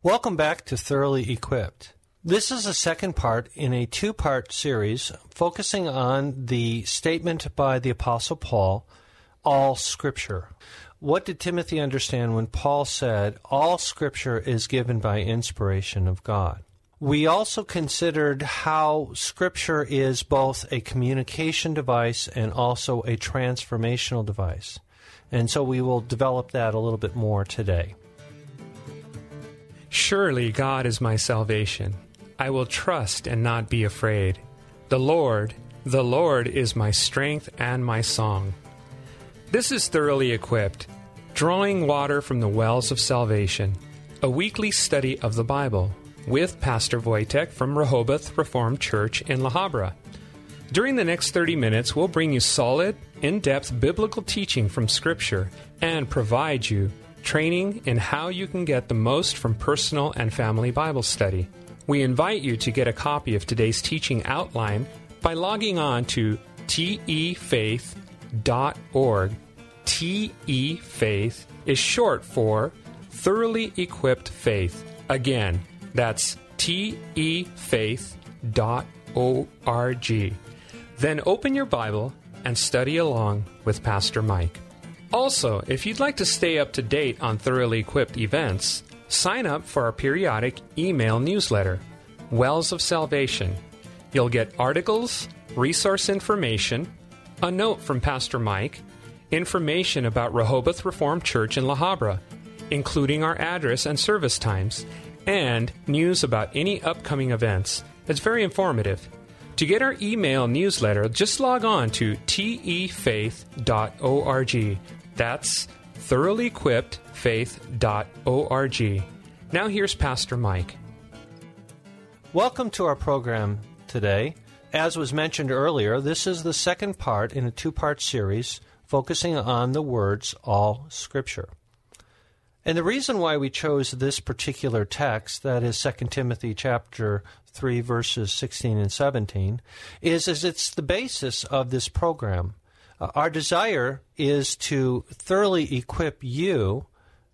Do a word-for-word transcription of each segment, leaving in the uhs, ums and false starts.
Welcome back to Thoroughly Equipped. This is a second part in a two-part series focusing on the statement by the Apostle Paul, all Scripture. What did Timothy understand when Paul said, all Scripture is given by inspiration of God? We also considered how Scripture is both a communication device and also a transformational device. And so we will develop that a little bit more today. Surely God is my salvation. I will trust and not be afraid. The Lord, the Lord is my strength and my song. This is Thoroughly Equipped, drawing water from the wells of salvation, a weekly study of the Bible, with Pastor Wojtek from Rehoboth Reformed Church in La Habra. During the next thirty minutes, we'll bring you solid, in-depth biblical teaching from Scripture and provide you training in how you can get the most from personal and family Bible study. We invite you to get a copy of today's teaching outline by logging on to T E faith dot org. T E Faith is short for Thoroughly Equipped Faith. Again, that's T E faith dot org. Then open your Bible and study along with Pastor Mike. Also, if you'd like to stay up to date on Thoroughly Equipped events, sign up for our periodic email newsletter, Wells of Salvation. You'll get articles, resource information, a note from Pastor Mike, information about Rehoboth Reformed Church in La Habra, including our address and service times, and news about any upcoming events. It's very informative. To get our email newsletter, just log on to T E faith dot org. That's thoroughly equipped faith dot org. Now here's Pastor Mike. Welcome to our program today. As was mentioned earlier, this is the second part in a two-part series focusing on the words, all Scripture. And the reason why we chose this particular text, that is Second Timothy chapter three, verses sixteen and seventeen, is as it's the basis of this program. Uh, our desire is to thoroughly equip you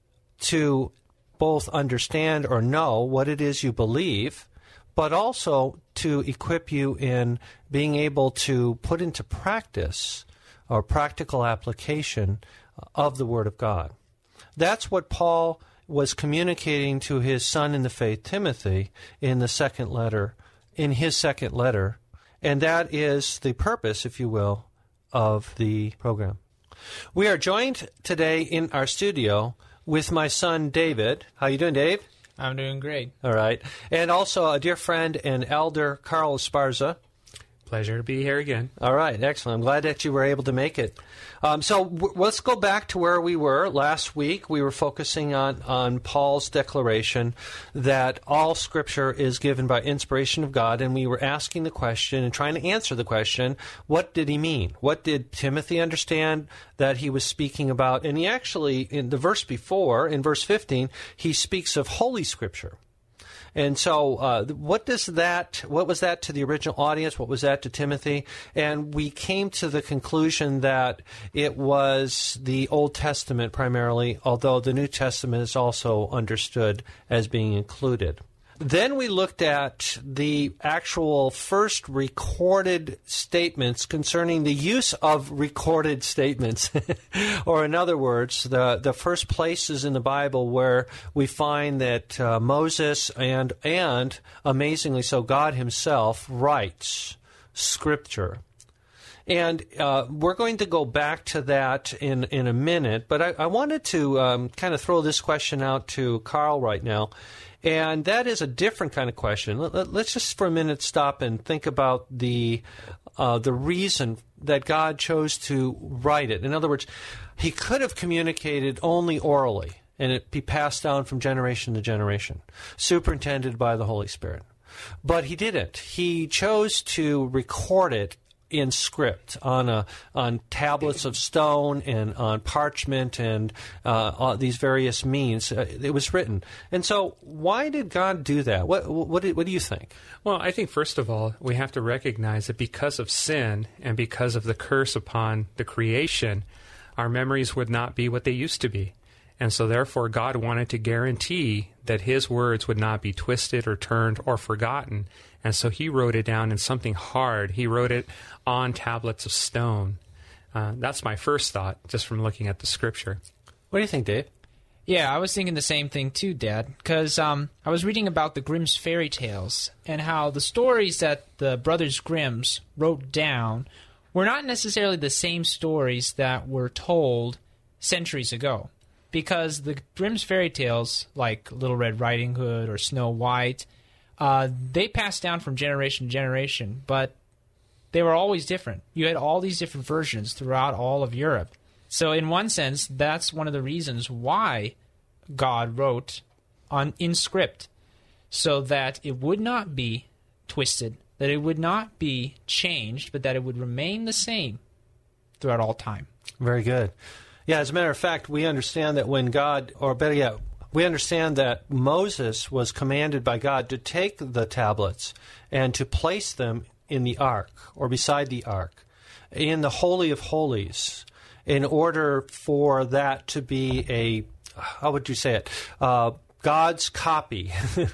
to both understand or know what it is you believe, but also to equip you in being able to put into practice or practical application of the Word of God. That's what Paul was communicating to his son in the faith, Timothy, in the second letter, in his second letter, and that is the purpose, if you will, of the program. We are joined today in our studio with my son, David. How you doing, Dave? I'm doing great. All right. And also a dear friend and elder, Carl Esparza. Pleasure to be here again. All right, excellent. I'm glad that you were able to make it. Um, so w- let's go back to where we were last week. We were focusing on, on Paul's declaration that all Scripture is given by inspiration of God, and we were asking the question and trying to answer the question, what did he mean? What did Timothy understand that he was speaking about? And he actually, in the verse before, in verse fifteen, he speaks of Holy Scripture. And so uh, what does that, what was that to the original audience? What was that to Timothy? And we came to the conclusion that it was the Old Testament primarily, although the New Testament is also understood as being included. Then we looked at the actual first recorded statements concerning the use of recorded statements, or in other words, the, the first places in the Bible where we find that uh, Moses and, and, amazingly so, God himself writes Scripture. And uh, we're going to go back to that in, in a minute, but I, I wanted to um, kind of throw this question out to Carl right now. And that is a different kind of question. Let, let, let's just for a minute stop and think about the uh, the reason that God chose to write it. In other words, he could have communicated only orally, and it be passed down from generation to generation, superintended by the Holy Spirit. But he didn't. He chose to record it in script on a on tablets of stone and on parchment and uh, uh, these various means. Uh, it was written. And so why did God do that? What what do, what do you think? Well, I think first of all, we have to recognize that because of sin and because of the curse upon the creation, our memories would not be what they used to be. And so therefore God wanted to guarantee that his words would not be twisted or turned or forgotten. And so he wrote it down in something hard. He wrote it on tablets of stone. Uh, that's my first thought, just from looking at the Scripture. What do you think, Dave? Yeah, I was thinking the same thing too, Dad, because um, I was reading about the Grimm's fairy tales and how the stories that the Brothers Grimm's wrote down were not necessarily the same stories that were told centuries ago. Because the Grimm's fairy tales, like Little Red Riding Hood or Snow White, uh, they passed down from generation to generation, but they were always different. You had all these different versions throughout all of Europe. So in one sense, that's one of the reasons why God wrote on in script, so that it would not be twisted, that it would not be changed, but that it would remain the same throughout all time. Very good. Yeah, as a matter of fact, we understand that when God, or better yet, we understand that Moses was commanded by God to take the tablets and to place them in the ark, or beside the ark, in the Holy of Holies, in order for that to be a, how would you say it, uh, God's copy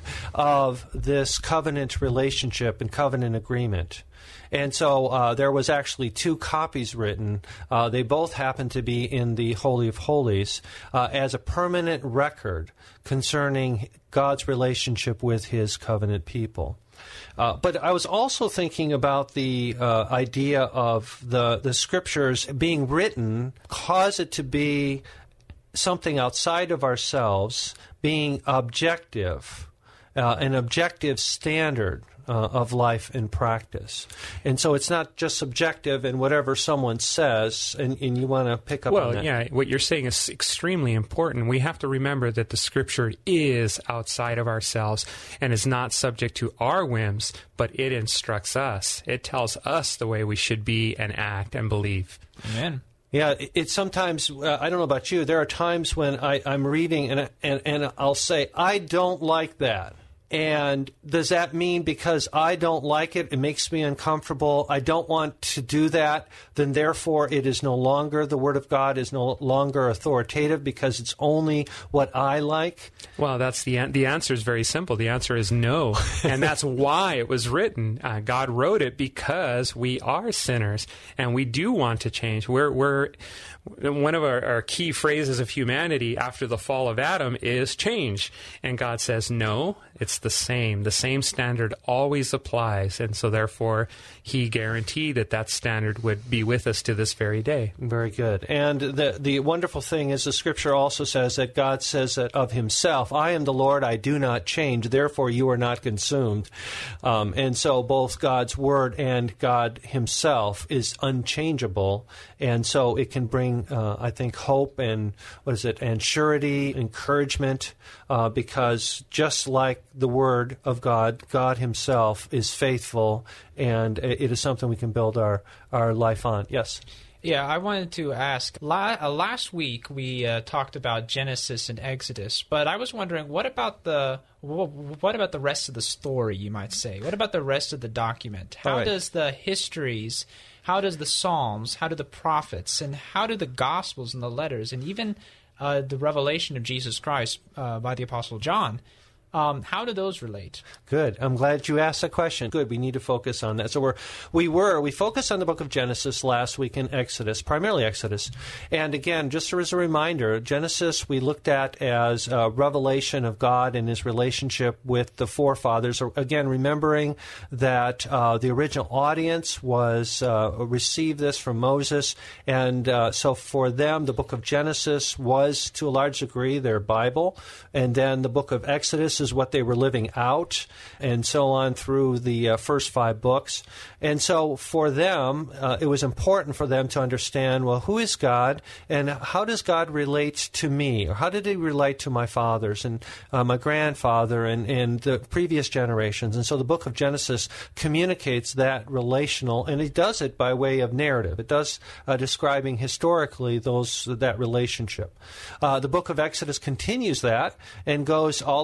of this covenant relationship and covenant agreement. And so uh, there was actually two copies written. Uh, they both happened to be in the Holy of Holies uh, as a permanent record concerning God's relationship with his covenant people. Uh, but I was also thinking about the uh, idea of the, the Scriptures being written, cause it to be something outside of ourselves, being objective, uh, an objective standard Uh, of life and practice. And so it's not just subjective in whatever someone says, and, and you want to pick up well, on that. Well, yeah, what you're saying is extremely important. We have to remember that the Scripture is outside of ourselves and is not subject to our whims, but it instructs us. It tells us the way we should be and act and believe. Amen. Yeah, it's sometimes, uh, I don't know about you, there are times when I, I'm reading and, and, and I'll say, I don't like that. And does that mean because I don't like it, it makes me uncomfortable, I don't want to do that, then therefore it is no longer, the Word of God is no longer authoritative because it's only what I like? Well, that's the the answer is very simple. The answer is no. And that's why it was written. Uh, God wrote it because we are sinners and we do want to change. We're, we're one of our, our key phrases of humanity after the fall of Adam is change. And God says, no, it's the same. The same standard always applies. And so therefore, he guaranteed that that standard would be with us to this very day. Very good. And the the wonderful thing is the Scripture also says that God says that of himself, I am the Lord, I do not change, therefore you are not consumed. Um, and so both God's Word and God himself is unchangeable. And so it can bring Uh, I think hope and what is it, and surety, encouragement, uh, because just like the Word of God, God himself is faithful, and it is something we can build our, our life on. Yes? Yeah, I wanted to ask, la- uh, last week we uh, talked about Genesis and Exodus, but I was wondering, what about the wh- what about the rest of the story, you might say? What about the rest of the document? How right. does the histories, how does the Psalms, how do the prophets, and how do the Gospels and the letters, and even uh, the revelation of Jesus Christ uh, by the Apostle John, Um, how do those relate? Good. I'm glad you asked that question. Good. We need to focus on that. So we're, we were, we focused on the book of Genesis last week in Exodus, primarily Exodus. And again, just as a reminder, Genesis we looked at as a revelation of God and his relationship with the forefathers. Again, remembering that uh, the original audience was, uh, received this from Moses. And uh, so for them, the book of Genesis was to a large degree their Bible. And then the book of Exodus is what they were living out, and so on through the uh, first five books. And so for them, uh, it was important for them to understand, well, who is God, and how does God relate to me, or how did he relate to my fathers and uh, my grandfather and, and the previous generations? And so the book of Genesis communicates that relational, and it does it by way of narrative. It does uh, describing historically those that relationship. Uh, the book of Exodus continues that and goes all the way through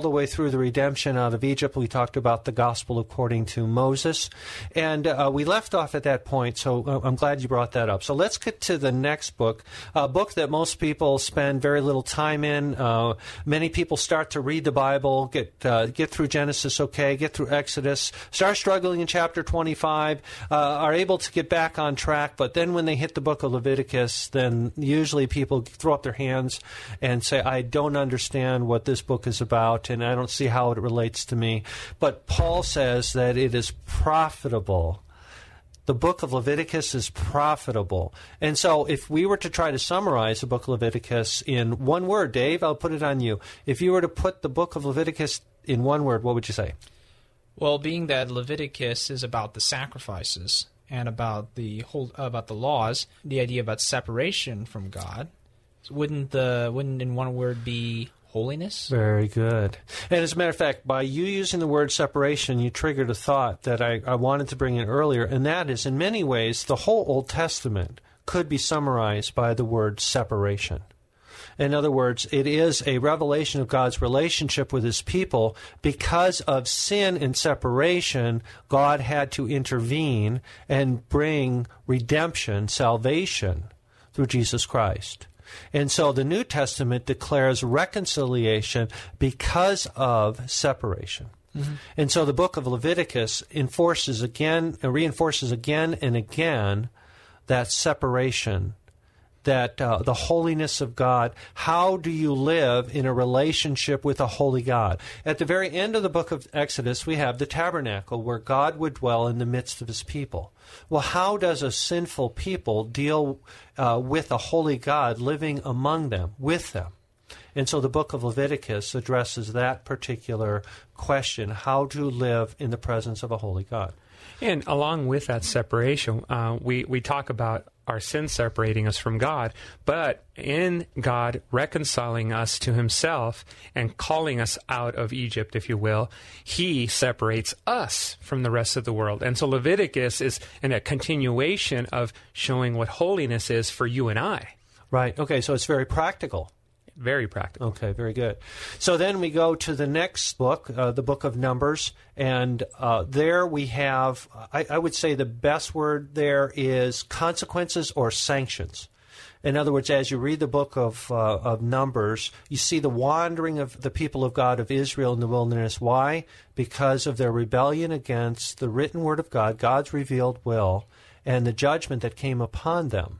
the redemption out of Egypt. We talked about the gospel according to Moses. And uh, we left off at that point, so uh, I'm glad you brought that up. So let's get to the next book, a book that most people spend very little time in. Uh, many people start to read the Bible, get uh, get through Genesis okay, get through Exodus, start struggling in chapter twenty-five, uh, are able to get back on track, but then when they hit the book of Leviticus, then usually people throw up their hands and say, I don't understand what this book is about, and I don't see how it relates to me. But Paul says that it is profitable. The book of Leviticus is profitable. And so if we were to try to summarize the book of Leviticus in one word, Dave, I'll put it on you. If you were to put the book of Leviticus in one word, what would you say? Well, being that Leviticus is about the sacrifices and about the whole about the laws, the idea about separation from God, wouldn't the wouldn't in one word be holiness? Very good. And as a matter of fact, by you using the word separation, you triggered a thought that I, I wanted to bring in earlier, and that is, in many ways, the whole Old Testament could be summarized by the word separation. In other words, it is a revelation of God's relationship with His people. Because of sin and separation, God had to intervene and bring redemption, salvation, through Jesus Christ. And so the New Testament declares reconciliation because of separation. Mm-hmm. And so the book of Leviticus enforces again, reinforces again and again that separation, that uh, the holiness of God. How do you live in a relationship with a holy God? At the very end of the book of Exodus, we have the tabernacle where God would dwell in the midst of His people. Well, how does a sinful people deal uh, with a holy God living among them, with them? And so the book of Leviticus addresses that particular question, how to live in the presence of a holy God. And along with that separation, uh, we, we talk about our sin separating us from God, but in God reconciling us to Himself and calling us out of Egypt, if you will, He separates us from the rest of the world. And so Leviticus is in a continuation of showing what holiness is for you and I. Right. Okay, so it's very practical. Very practical. Okay, very good. So then we go to the next book, uh, the book of Numbers, and uh, there we have, I, I would say the best word there is consequences or sanctions. In other words, as you read the book of, uh, of Numbers, you see the wandering of the people of God of Israel in the wilderness. Why? Because of their rebellion against the written word of God, God's revealed will, and the judgment that came upon them.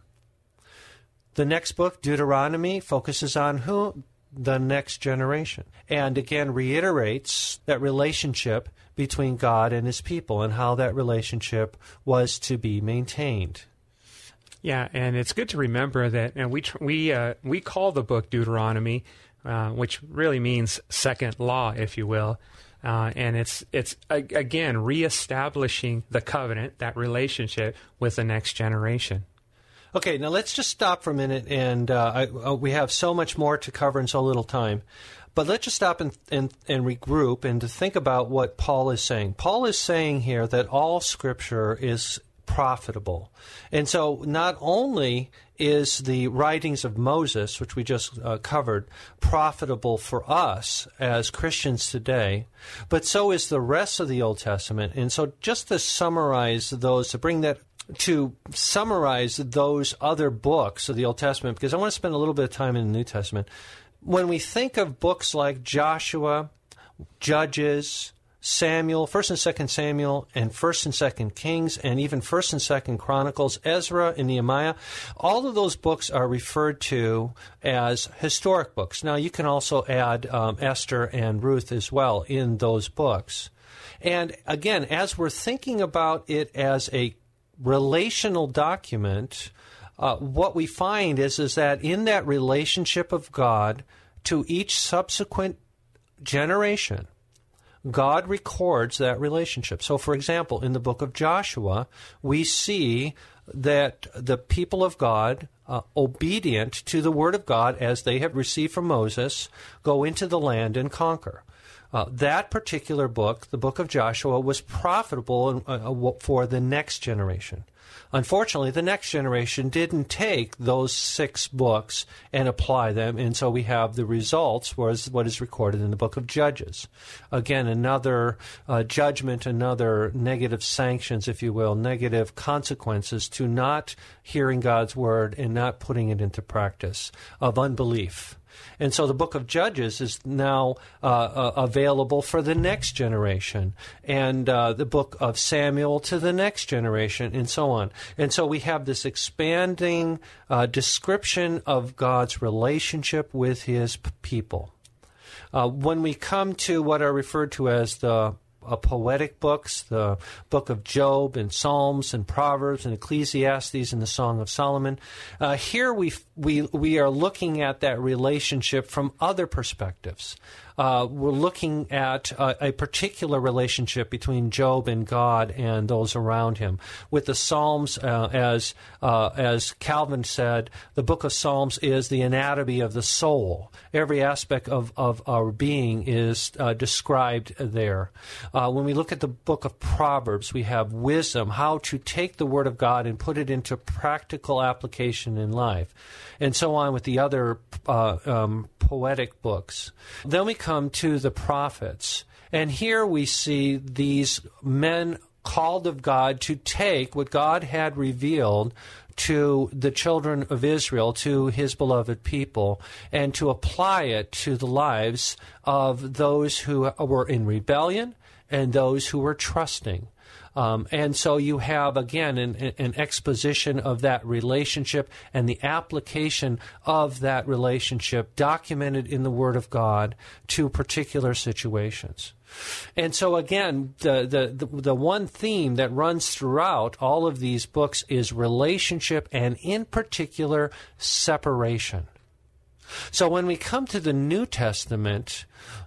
The next book, Deuteronomy, focuses on who? The next generation. And again, reiterates that relationship between God and His people and how that relationship was to be maintained. Yeah, and it's good to remember that, and we tr- we uh, we call the book Deuteronomy, uh, which really means second law, if you will. Uh, and it's, it's again, reestablishing the covenant, that relationship with the next generation. Okay, now let's just stop for a minute, and uh, I, uh, we have so much more to cover in so little time. But let's just stop and, and, and regroup and to think about what Paul is saying. Paul is saying here that all Scripture is profitable. And so not only is the writings of Moses, which we just uh, covered, profitable for us as Christians today, but so is the rest of the Old Testament. And so just to summarize those, to bring that to summarize those other books of the Old Testament, because I want to spend a little bit of time in the New Testament. When we think of books like Joshua, Judges, Samuel, First and Second Samuel, and First and Second Kings, and even First and Second Chronicles, Ezra and Nehemiah, all of those books are referred to as historic books. Now, you can also add um, Esther and Ruth as well in those books. And again, as we're thinking about it as a relational document, uh, what we find is, is that in that relationship of God to each subsequent generation, God records that relationship. So, for example, in the book of Joshua, we see that the people of God, uh, obedient to the word of God as they have received from Moses, go into the land and conquer. Uh, that particular book, the book of Joshua, was profitable in, uh, for the next generation. Unfortunately, the next generation didn't take those six books and apply them, and so we have the results, was what is recorded in the book of Judges. Again, another uh, judgment, another negative sanctions, if you will, negative consequences to not hearing God's word and not putting it into practice of unbelief. And so the book of Judges is now uh, uh, available for the next generation, and uh, the book of Samuel to the next generation, and so on. And so we have this expanding uh, description of God's relationship with his p- people. Uh, when we come to what are referred to as the Uh, poetic books, the book of Job and Psalms and Proverbs and Ecclesiastes and the Song of Solomon. Uh, here we we we are looking at that relationship from other perspectives. Uh, we're looking at uh, a particular relationship between Job and God and those around him. With the Psalms, uh, as uh, as Calvin said, the book of Psalms is the anatomy of the soul. Every aspect of, of our being is uh, described there. Uh, when we look at the book of Proverbs, we have wisdom, how to take the Word of God and put it into practical application in life, and so on with the other uh, um, poetic books. Then we come to the prophets, and here we see these men called of God to take what God had revealed to the children of Israel, to his beloved people, and to apply it to the lives of those who were in rebellion and those who were trusting. Um, and so you have, again, an, an exposition of that relationship and the application of that relationship documented in the Word of God to particular situations. And so, again, the, the, the, the one theme that runs throughout all of these books is relationship and, in particular, separation. So when we come to the New Testament,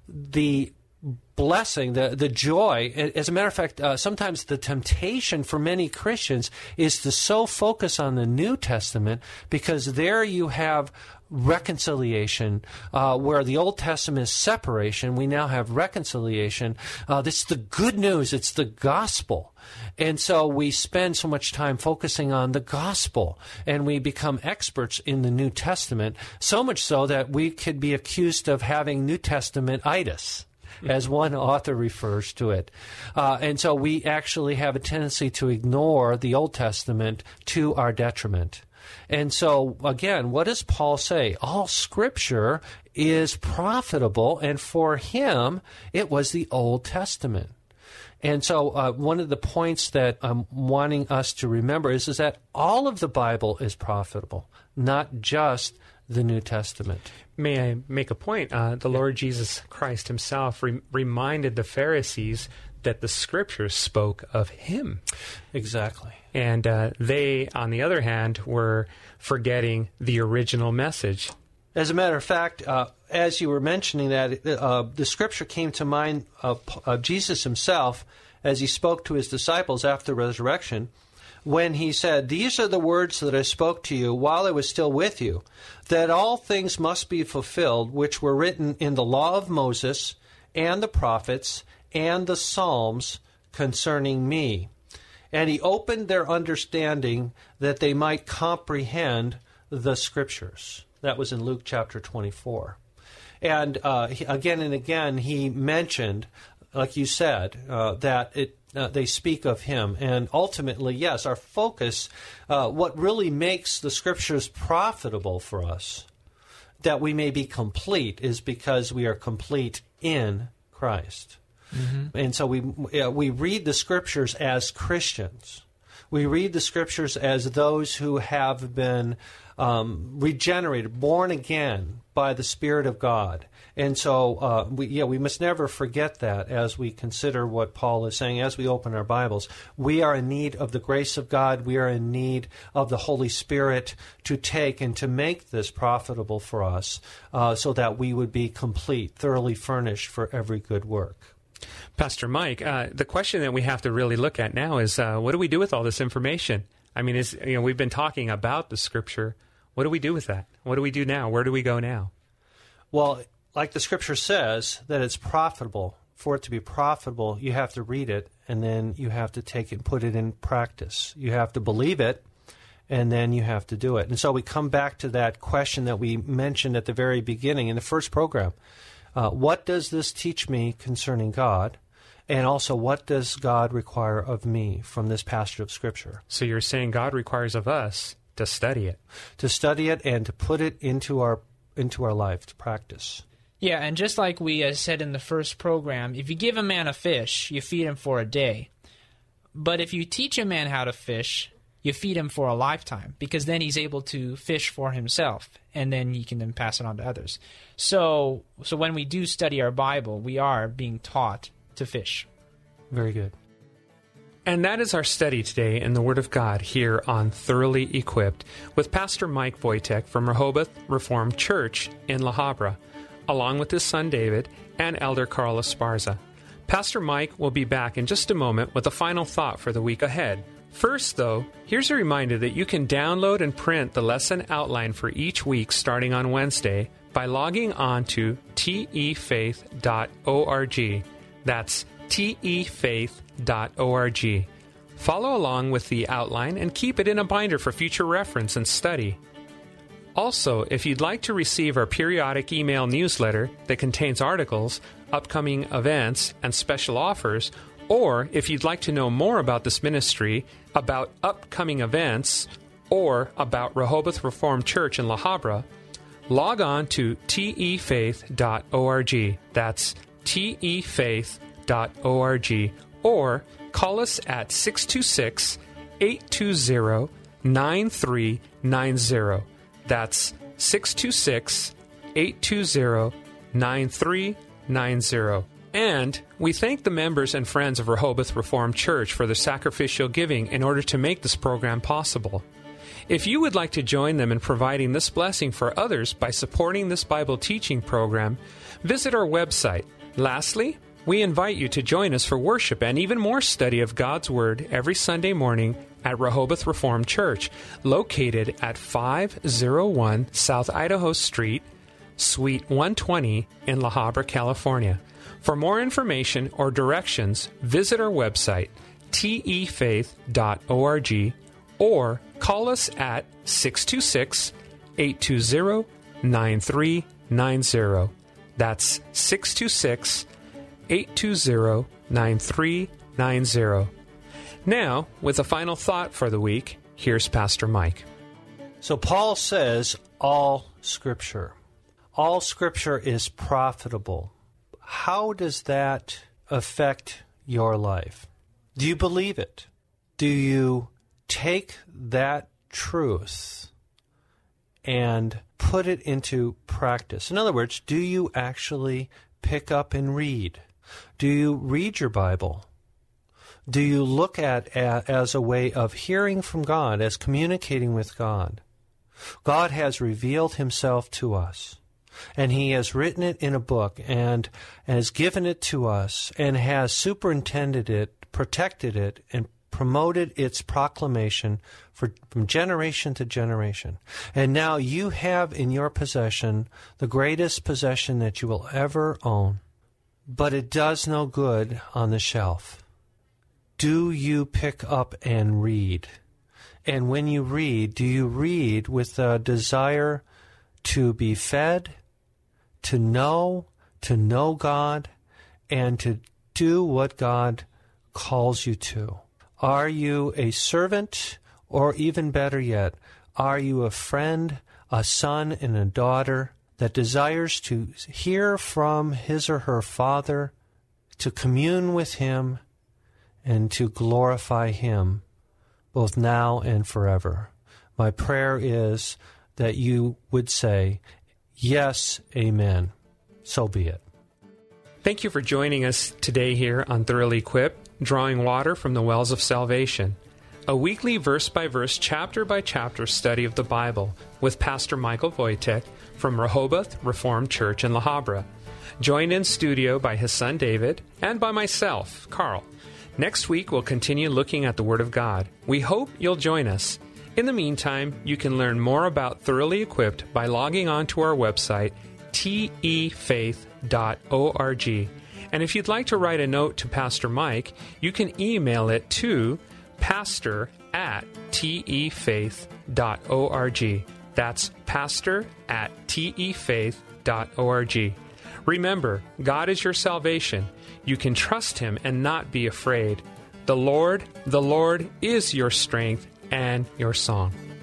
the blessing, the, the joy, as a matter of fact, uh, sometimes the temptation for many Christians is to so focus on the New Testament because there you have reconciliation, uh, where the Old Testament is separation. We now have reconciliation. Uh, this is the good news. It's the gospel. And so we spend so much time focusing on the gospel, and we become experts in the New Testament, so much so that we could be accused of having New Testament-itis, as one author refers to it. Uh, and so we actually have a tendency to ignore the Old Testament to our detriment. And so, again, what does Paul say? All Scripture is profitable, and for him, it was the Old Testament. And so uh, one of the points that I'm wanting us to remember is, is that all of the Bible is profitable, not just the New Testament. May I make a point? Uh, the yeah. Lord Jesus Christ himself re- reminded the Pharisees that the Scriptures spoke of him. Exactly. And uh, they, on the other hand, were forgetting the original message. As a matter of fact, uh, as you were mentioning that, uh, the Scripture came to mind of, of Jesus himself as he spoke to his disciples after the resurrection, when he said, "These are the words that I spoke to you while I was still with you, that all things must be fulfilled which were written in the law of Moses and the prophets and the Psalms concerning me." And he opened their understanding that they might comprehend the Scriptures. That was in Luke chapter twenty-four. And uh, he, again and again he mentioned, like you said, uh, that it Uh, they speak of him. And ultimately, yes, our focus, uh, what really makes the Scriptures profitable for us, that we may be complete, is because we are complete in Christ. Mm-hmm. And so we uh, we read the Scriptures as Christians. We read the Scriptures as those who have been um, regenerated, born again by the Spirit of God. And so, uh, we, yeah, we must never forget that as we consider what Paul is saying, as we open our Bibles. We are in need of the grace of God. We are in need of the Holy Spirit to take and to make this profitable for us, uh, so that we would be complete, thoroughly furnished for every good work. Pastor Mike, uh, the question that we have to really look at now is, uh, what do we do with all this information? I mean, is, you know, we've been talking about the Scripture. What do we do with that? What do we do now? Where do we go now? Well, like the Scripture says, that it's profitable for it to be profitable, you have to read it, and then you have to take it and put it in practice. You have to believe it, and then you have to do it. And so we come back to that question that we mentioned at the very beginning in the first program. Uh, what does this teach me concerning God? And also, what does God require of me from this passage of Scripture? So you're saying God requires of us to study it. To study it and to put it into our into our life, to practice. Yeah, and just like we uh, said in the first program, if you give a man a fish, you feed him for a day. But if you teach a man how to fish, you feed him for a lifetime, because then he's able to fish for himself, and then he can then pass it on to others. So, so when we do study our Bible, we are being taught to fish. Very good. And that is our study today in the Word of God here on Thoroughly Equipped with Pastor Mike Wojtek from Rehoboth Reformed Church in La Habra, along with his son David and Elder Carl Esparza. Pastor Mike will be back in just a moment with a final thought for the week ahead. First, though, here's a reminder that you can download and print the lesson outline for each week starting on Wednesday by logging on to T E faith dot org. That's T E faith dot org. Follow along with the outline and keep it in a binder for future reference and study. Also, if you'd like to receive our periodic email newsletter that contains articles, upcoming events, and special offers, or if you'd like to know more about this ministry, about upcoming events, or about Rehoboth Reformed Church in La Habra, log on to T E faith dot org. That's T E faith dot org, or call us at six two six, eight two zero, nine three nine zero. That's six two six, eight two zero, nine three nine zero. And we thank the members and friends of Rehoboth Reformed Church for their sacrificial giving in order to make this program possible. If you would like to join them in providing this blessing for others by supporting this Bible teaching program, visit our website. Lastly, we invite you to join us for worship and even more study of God's Word every Sunday morning at Rehoboth Reformed Church, located at five oh one South Idaho Street, Suite one twenty in La Habra, California. For more information or directions, visit our website, T E faith dot org, or call us at six two six, eight two zero, nine three nine zero. That's six two six, eight two zero, nine three nine zero. Now, with a final thought for the week, here's Pastor Mike. So Paul says, all Scripture. All Scripture is profitable. How does that affect your life? Do you believe it? Do you take that truth and put it into practice? In other words, do you actually pick up and read? Do you read your Bible? Do you look at it as a way of hearing from God, as communicating with God? God has revealed Himself to us, and He has written it in a book and has given it to us and has superintended it, protected it, and promoted its proclamation for, from generation to generation. And now you have in your possession the greatest possession that you will ever own. But it does no good on the shelf. Do you pick up and read? And when you read, do you read with a desire to be fed, to know, to know God, and to do what God calls you to? Are you a servant, or even better yet, are you a friend, a son, and a daughter that desires to hear from his or her Father, to commune with Him, and to glorify Him, both now and forever? My prayer is that you would say, yes, amen. So be it. Thank you for joining us today here on Thoroughly Equipped, Drawing Water from the Wells of Salvation, a weekly verse-by-verse, chapter-by-chapter study of the Bible with Pastor Michael Wojtek from Rehoboth Reformed Church in La Habra, joined in studio by his son David and by myself, Carl. Next week, we'll continue looking at the Word of God. We hope you'll join us. In the meantime, you can learn more about Thoroughly Equipped by logging on to our website, T E faith dot org, And if you'd like to write a note to Pastor Mike, you can email it to pastor at tefaith dot org. That's pastor at tefaith dot org. Remember, God is your salvation. You can trust Him and not be afraid. The Lord, the Lord is your strength and your song.